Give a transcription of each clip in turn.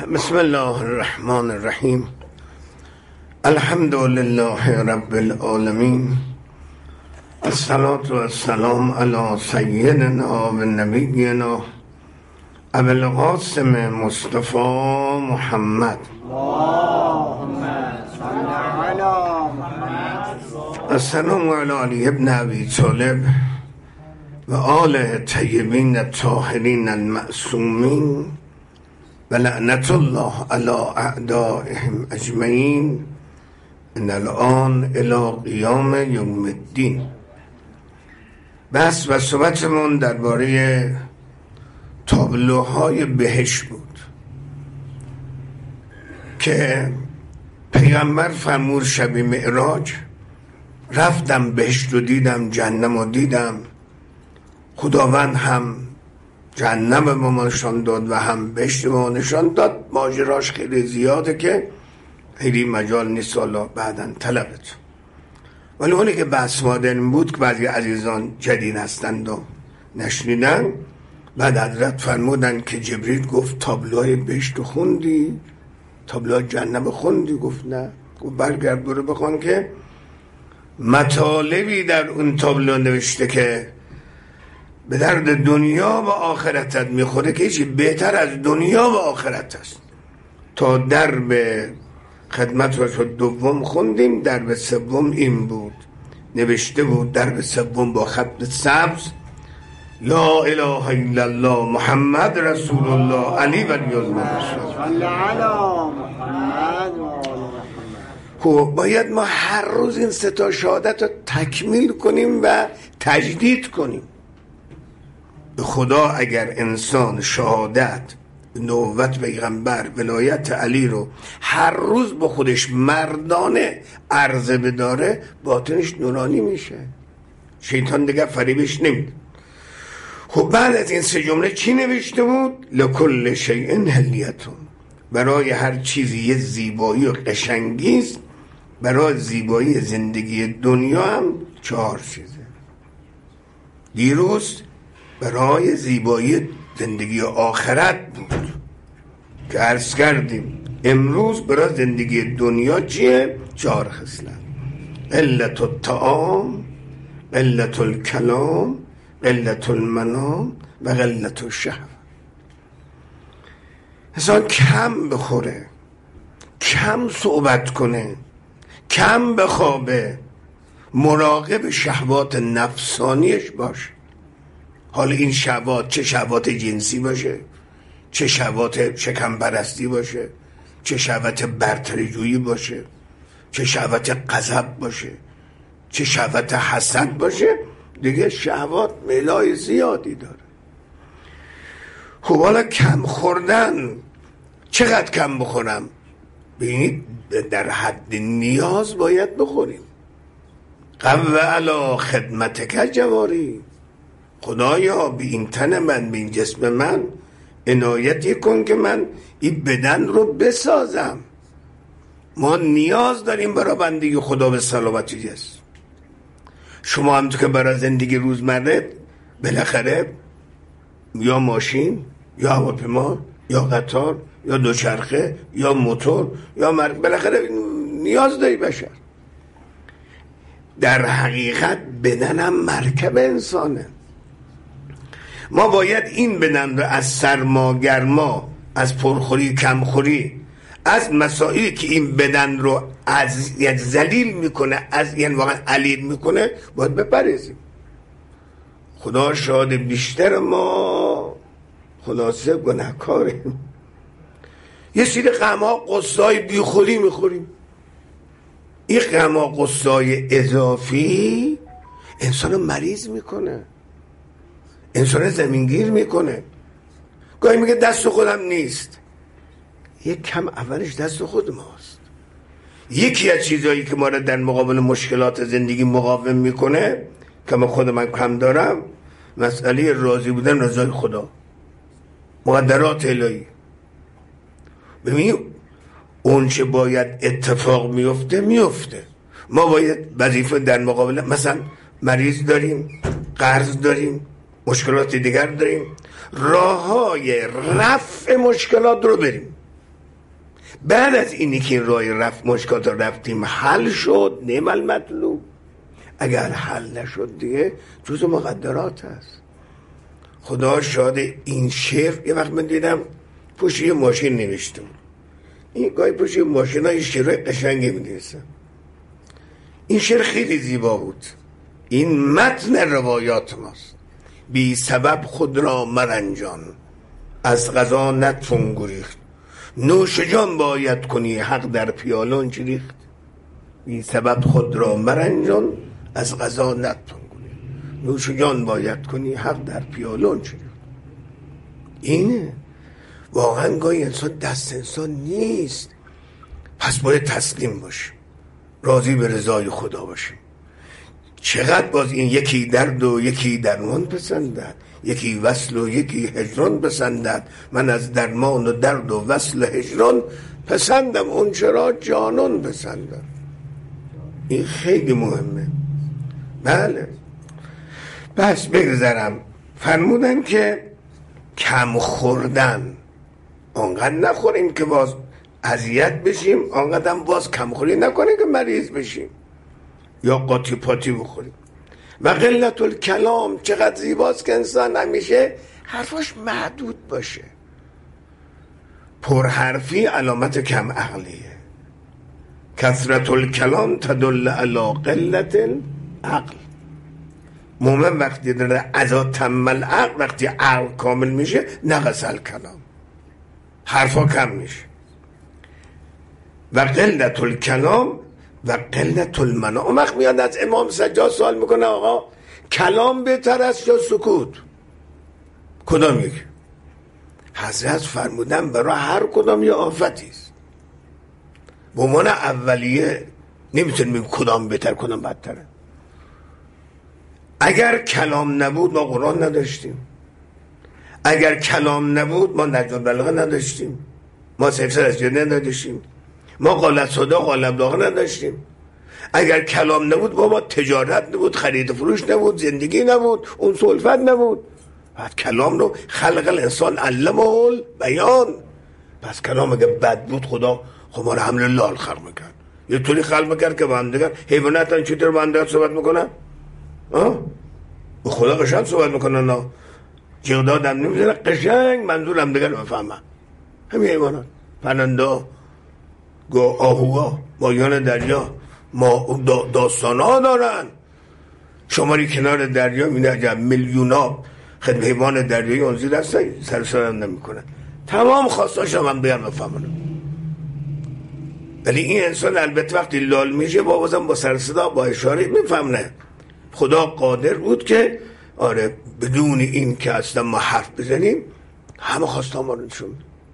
بسم الله الرحمن الرحیم. الحمد لله رب العالمین. الصلاة والسلام علی سیدنا و نبینا ابی القاسم مصطفی محمد. اللهم صل علی محمد. السلام علی علی ابن ابی طالب و آله طیبین الطاهرین المعصومین و لعنت الله علی اعدائهم اجمعین من الان الی قیام یوم الدین. بس و صحبتمون درباره تابلوهای بهشت بود که پیغمبر فرمود شب معراج رفتم بهشت رو دیدم، جهنم رو دیدم، خداوند هم جهنم به ما نشان داد و هم بهشت به ما نشان داد. ماجراش خیلی زیاده که خیلی مجال نیست حالا بعداً طلبت. ولی اونی که بحث مادرین بود که بعضی عزیزان جدید هستند و نشنیدن، بعد حضرت فرمودن که جبریل گفت تابلوهای بهشت رو خوندی؟ تابلوهای جهنم خوندی؟ گفت نه. گفت برگرد برو بخوان که مطالبی در اون تابلو نوشته که به درد دنیا و آخرتت میخوره، که هیچی بهتر از دنیا و آخرت است. تا درب خدمت رو دوم خوندیم، درب سوم این بود، نوشته بود درب سوم با خط سبز لا اله الا الله محمد رسول الله علی ولی الله. خب باید ما هر روز این سه تا شهادت رو تکمیل کنیم و تجدید کنیم. به خدا اگر انسان شهادت، نبوت پیغمبر، ولایت علی رو هر روز با خودش مردانه عرضه بداره، باطنش نورانی میشه، شیطان دیگه فریبش نمیده. خب بعد از این سه جمله چی نوشته بود؟ لکل شیء حلیتون، برای هر چیزی یه زیبایی و قشنگیست. برای زیبایی زندگی دنیا هم 4 چیزه. دیروز برای زیبایی زندگی آخرت بود که عرض کردیم. امروز برای زندگی دنیا چیه؟ 4 خصلت: قلت الطعام، قلت الکلام، قلت المنام و قلت الشهوه. انسان کم بخوره، کم صحبت کنه، کم بخوابه، مراقب شهوات نفسانیش باشه. حالا این شهوات چه شهوات جنسی باشه، چه شهوات شکم پرستی باشه، چه شهوات برتری جویی باشه، چه شهوات غضب باشه، چه شهوات حسد باشه، دیگه شهوات ملای زیادی داره. خب حالا کم خوردن، چقدر کم بخورم؟ ببینید در حد نیاز باید بخوریم. قو علی خدمتک جواری، خدایا به این تن من، به این جسم من عنایتی کن که من این بدن رو بسازم. ما نیاز داریم برای بندگی خدا به سلامتی جسم. شما هم تو که برای زندگی روزمره بالاخره یا ماشین یا هواپیما یا قطار یا دوچرخه یا موتور یا بالاخره نیاز داری بشر. در حقیقت بدنم مرکب انسانه. ما باید این بدن رو از سرما گرما، از پرخوری کمخوری، از مسائلی که این بدن رو از ذلیل میکنه، از یعنی واقعا علیل میکنه، باید بپرهیزیم. خدا شاهد بیشتر ما خلاصه گناهکاریم. یه سری غم‌ها قصه‌های بیخوری میخوریم. این غم‌ها قصه‌های اضافی انسانو مریض میکنه، انسان زمینگیر میکنه. گاهی میگه دست خودم نیست. یک کم اولش دست خود ماست. یکی از چیزایی که ما را در مقابل مشکلات زندگی مقاوم میکنه، که من خودم کم دارم، مسئله راضی بودن رضای خدا، مقدرات الهی. ببینید اون چه باید اتفاق میفته. ما باید وظیفه در مقابل، مثلا مریض داریم، قرض داریم، مشکلات دیگر داریم، راههای رفع مشکلات رو بریم. بعد از اینی که این راه رفت مشکلات رفتیم حل شد، نعم المطلوب. اگر حل نشد دیگه جز مقدرات هست. خدا شاهد. این شعر یه وقت من دیدم پشت یه ماشین نوشته بود. این گاهی پشت یه ماشین ها یه شعرهای قشنگی می‌نویسن. این شعر خیلی زیبا بود. این متن روایات ماست. بی سبب خود را مرنجان، از قضا نتوان گریخت. نوش جان باید کنی حق در پیالون چه ریخت. بی سبب خود را مرنجان، از قضا نتوان گریخت. نوش جان باید کنی حق در پیالون چه ریخت. اینه واقعا گاهی انسان دست انسان نیست، پس باید تسلیم باشیم، راضی به رضای خدا باشیم. چقدر باز این یکی درد و یکی درمان پسندد، یکی وصل و یکی هجران پسندد. من از درمان و درد و وصل هجران پسندم، اون چرا جانان پسندم. این خیلی مهمه. بله بس بگذارم. فرمودن که کم خوردن، آنقدر نخوریم که باز اذیت بشیم، آنقدر باز کم خوری نکنیم که مریض بشیم یا قاطی پاتی بخوریم. و قلت الکلام، چقدر زیباست که انسان همیشه حرفاش محدود باشه. پرحرفی علامت کم عقلیه. کثرت الکلام تدل علی قلت العقل. مومن وقتی داره اذا تم العقل، وقتی عقل کامل میشه نقص الکلام، حرفا کم میشه. و قلت الکلام و قلت المنع. اون وقت میاد از امام سجاد سوال میکنه آقا کلام بهتر است یا سکوت؟ کدام یک؟ حضرت فرمودن برای هر کدام یه آفتی است. به عنوان اولیه نمیتونیم بگیم کدام بهتر کدام بدتره. اگر کلام نبود ما قرآن نداشتیم، اگر کلام نبود ما نهج البلاغه نداشتیم، ما سلسله اسجاده نداشتیم، ما قالت صدا قالت داغ نداشتیم. اگر کلام نبود ما تجارت نبود، خرید فروش نبود، زندگی نبود، اون سلفت نبود. بعد کلام رو خلق الانسان علمه البیان. پس کلام اگه بد بود خدا خب ما رو حمل لال خلق میکرد. یه طوری خلق میکرد که با هم دیگر حیوانات هم چطور با هم دیگر صحبت میکنن؟ به خدا قشنگ صحبت میکنن ها. جغداد هم نمیزنه قشنگ منظور هم دیگر بفهمن. همین حیوانات، پرنده، آهوها، ماهیان دریا ما داستان ها دارن. شماری کنار دریا میده عجب میلیون ها خدمت حیوان دریایی اون زیر هستن، سر سرم نمیکنن. تمام خواستاش هم دیگر بفهمن. ولی این انسان البته وقتی لال میشه بازم با سر صدا با اشاره میفهمه. خدا قادر بود که آره بدون این که اصلا ما حرف بزنیم همه خواستا ما رو نشون.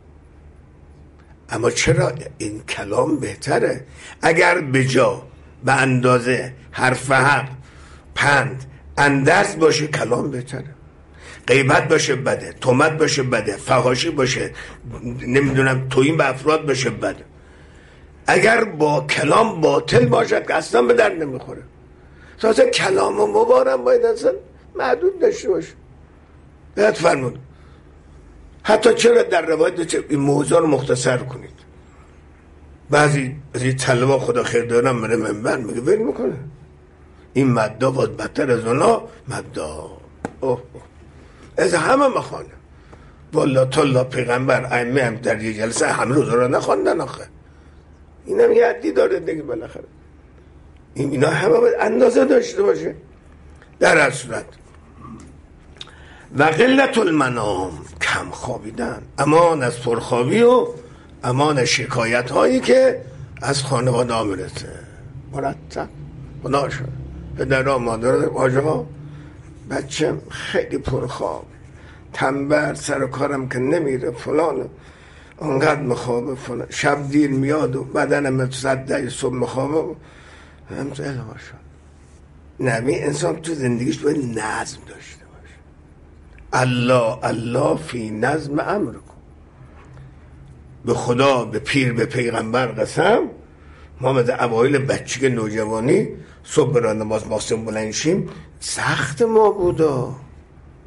اما چرا این کلام بهتره؟ اگر به جا به اندازه حرف حق، پند، اندرز باشه کلام بهتره. غیبت باشه بده، تهمت باشه بده، فحاشی باشه، نمیدونم توهین به افراد باشه بده. اگر با کلام باطل باشد که اصلا به درد نمیخوره. تازه کلام و مبارم باید اصلا محدود داشته باشه. باید فرمود حتی چرا در روایت این موضوع رو مختصر کنید. بعضی از این طلبا خدا خیر دارم میره منبر میگه ول میکنه این مدا باید بدتر از اونا مدا. از همه مخانه والا تالا پیغمبر ائمه هم در یه جلسه همه روزا رو نخواندن آخه. این هم یه حدی داره دیگه بالاخره. اینا همه باید اندازه داشته باشه. در هر صورت و قلت المنام، کم خوابیدن، امان از پرخوابی و امان شکایت هایی که از خانواده ها میرسه. مرتب خدا شد پدرها مادرها آجا بچم خیلی پرخواب، تنبل، سر کارم که نمیره، فلان اونقدر مخوابه، فلان شب دیر میاد و بدنم 100 صبح مخوابه. همچه الهما شد. نمی انسان تو زندگیش باید نظم داشته باشه. الله الله فی نظم امر کن. به خدا، به پیر، به پیغمبر قسم ما مثل اوایل بچگی نوجوانی صبح برای نماز ماسم بلنشیم سخت ما بودا.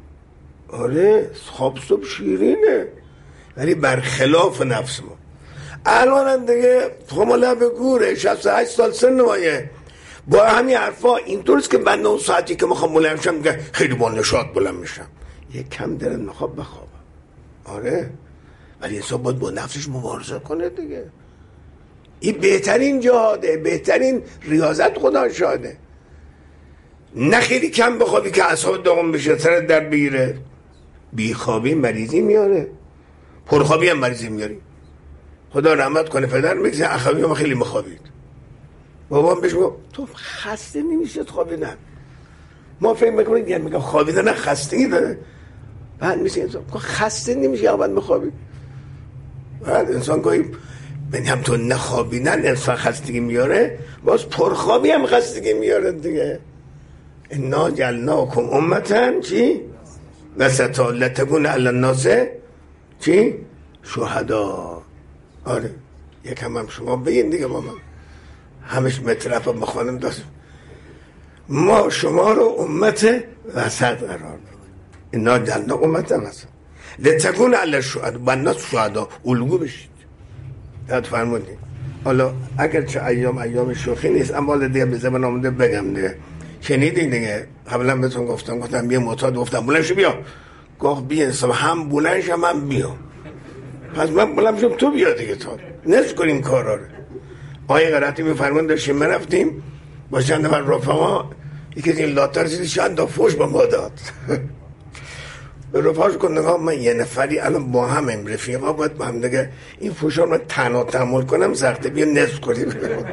آره خواب صبح شیرینه ولی برخلاف نفس ما. الان دیگه خما لب گوره، 68 سال سن مایه. با همین حرفا اینطوریست که من اون ساعتی که میخوام بلند میشم میگه خیلی با نشاط بلند میشم. یک کم دلم میخواد بخوابم. آره، ولی انسان باید با نفسش مبارزه کنه دیگه. این بهترین جهاده، بهترین ریاضت خدا شاده. نه خیلی کم بخوابی که اعصاب داغون بشه، سرت در بگیره. بیخوابی مریضی میاره، پرخوابی هم مریضی میاری. خدا رحمت کنه پدر میگه اخوابی ما خیلی مخوابید. بابام بهش میگه تو خسته نمیشید خوابیدن. ما فکر میکنیم یعنی میگم خوابیدن نه خستگی داره. بعد میشه انسان خسته نمیشه یا بعد میخوابی. بعد انسان گاهی من هم تو نخوابیدن انسان خستگی میاره، باز پرخوابی هم خستگی میاره دیگه. انا جعلناکم امة چی؟ وسطا لتکون علی الناس چی؟ شهدا. آره یکم هم شما بگین دیگه با من، همش مطرف هم بخوانم داشت. ما شما رو امت وسط قرار داد. انا جعلناکم امة وسط لتکون علی الناس شهدا، الگو بشید. یاد فرمودید. حالا اگر چه ایام شوخی نیست، اما دیگه به زبان آمده بگم دیگه. شنیدین دیگه، قبلا بهتون گفتم یه معتاد گفتم بلند شو بیا، گفت بیا انصاف هم بلند شم هم بیا. پس من بلند شم تو بیا دیگه، تا نصف کنیم کارا رو. آقای قرائتی میفرمون داشتیم من رفتیم با چند نفر رفقا، یکی از این لاتر رسید چند تا فوش با ما داد. به رفقاش گفت نگاه من یه نفری الان با هم رفیقا باید با هم دیگه این فوشا رو تنها تحمل کنم سخته، بیا نصف کنیم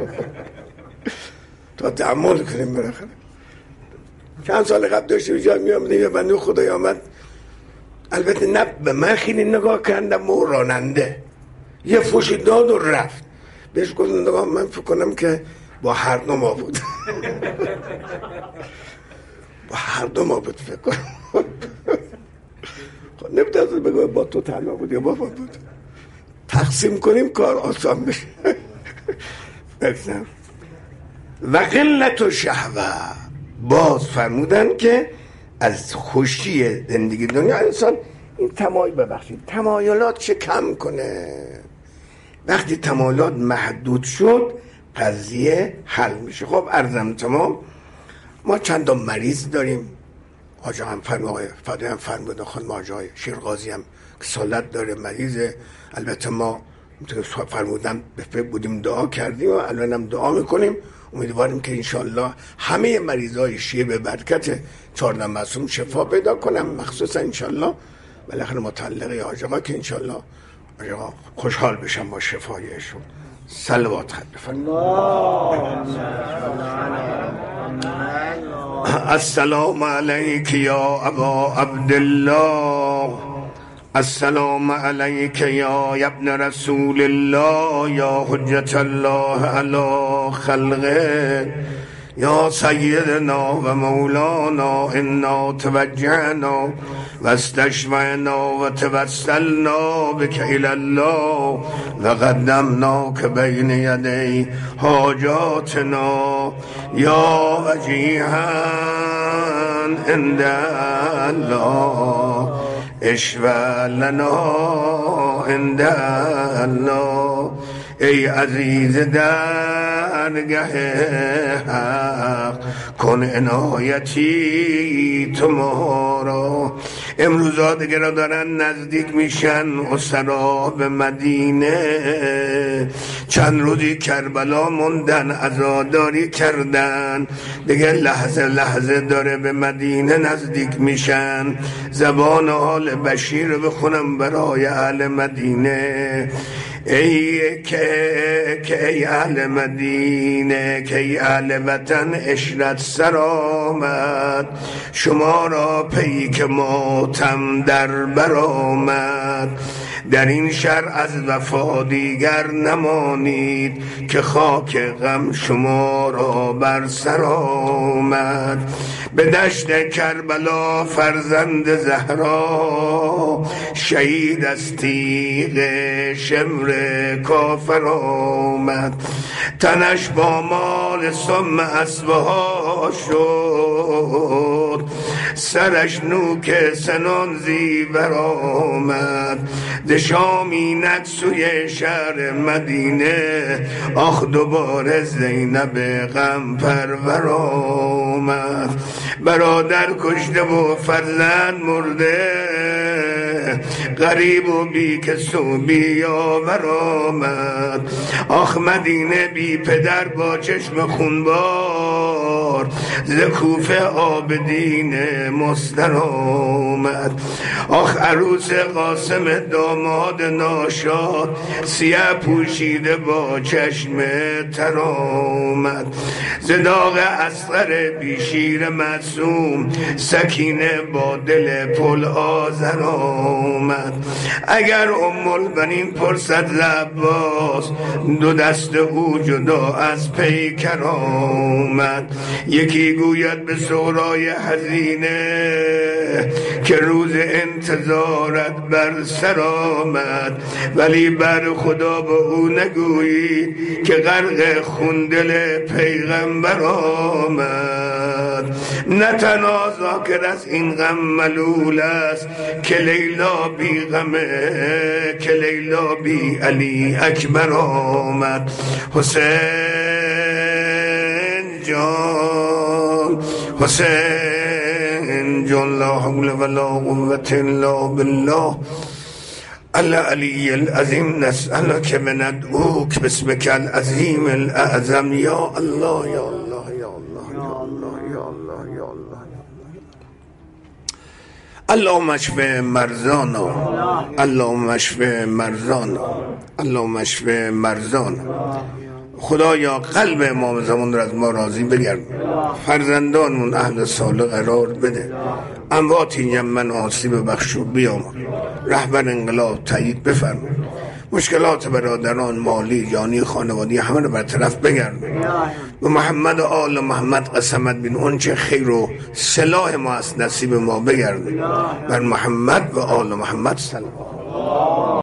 تا تحمل کنیم. بالاخره چند سال قبل داشتیم جا میامده یه بنده خدای آمد، البته نه به من خیلی نگاه کردم و راننده یه فوشی داد و رفت. بهش گفت نگاه من فکر کنم که با هر دو ما بود. با هر دو ما بود فکر کنم. نمیتونم بگم با تو تنها بود یا با ما بود، تقسیم کنیم کار آسان بشه. بگذارم و قلت و شهوه. باز فرمودن که از خوشی زندگی دنیا انسان این تمایلات چه کم کنه. وقتی تمایلات محدود شد قضیه حل میشه. خب عرضم تمام، ما چند تا مریض داریم. آجا هم فرمودن خانم آجای شیرغازی هم که سالت داره مریضه. البته ما فرمودن به فکر بودیم دعا کردیم و الان هم دعا میکنیم، امیدواریم که انشالله همه مریضای شیعه به برکت 14 معصوم شفا پیدا کنم، مخصوصا انشالله بالاخره متعلق آجاقا که انشالله آجاقا خوشحال بشم با شفایشون. صلوات خط بفرمایید. السلام علیک یا ابا عبدالله، السلام علیک یا ابن رسول الله، یا حجت الله علی خلقه، یا سیدنا و مولانا. انا توجهنا و استشفعنا و توسلنا بک الی الله و قدمناک بین یدی حاجاتنا یا وجیها عند الله اشفع لنا عند الله. ای عزیز درگه حق کن عنایتی تو ما را. امروزا دیگه را دارن نزدیک میشن اسرا به مدینه. چند روزی کربلا موندن، عزاداری کردن، دیگه لحظه لحظه داره به مدینه نزدیک میشن. زبان آل بشیر رو بخونم برای اهل مدینه. ای که ای اهل مدینه، که ای اهل وطن اشرت سر آمد، شما را پیک ماتم در بر آمد. در این شهر از وفا دیگر نمانید، که خاک غم شما را بر سر آمد. به دشت کربلا فرزند زهرا، شهید از تیغ شمر کافر آمد. تنش با مال سم اسبها شد، سرش نوک سنان زیور آمد. ز شام اینک سوی شهر مدینه آخ دوباره زینب غم پرور آمد. برادر کشته و فرزند مرده غریب و بی کس و بی یاور آمد. آخ مدینه بی پدر با چشم خونبار ز کوفه عابدین مستر آمد. آخ عروس قاسم داماد ناشاد سیه پوشیده با چشم تر آمد. ز داغ اصغر بی شیر معصوم سکینه با دل پل آذر آمد. اگر ام البنین پرسد ز عباس دو دست او جدا از پیکر آمد. یکی گوید به سورای حزینه که روز انتظارت بر سر آمد، ولی بر خدا به او نگویی که غرق خون دل پیغمبر آمد. نه تنها ذاکر از این غم ملول است که لیلا بی غمه، که لیلا بی علی اکبر آمد. حسین جان، حسین جان، لا حول ولا قوة الا بالله العلی العظیم. نسألک من ندعوک باسمک العظیم الاعظم. یا الله یا الله یا الله یا الله یا الله یا الله. اللهم اشف مرضانا، اللهم اشف مرضانا، اللهم اشف مرضانا. خدایا قلب امام زمان را از ما راضی بگرد، فرزندانمون اهل صالح قرار بده، اموات یمن آسیب بخش و بیامر، رهبر انقلاب تایید بفرما، مشکلات برادران مالی جانی خانوادی همه رو برطرف بگرد. به محمد و آل محمد قسمت بین اون چه خیر و صلاح ما از نصیب ما بگرد. بر محمد و آل محمد سلام.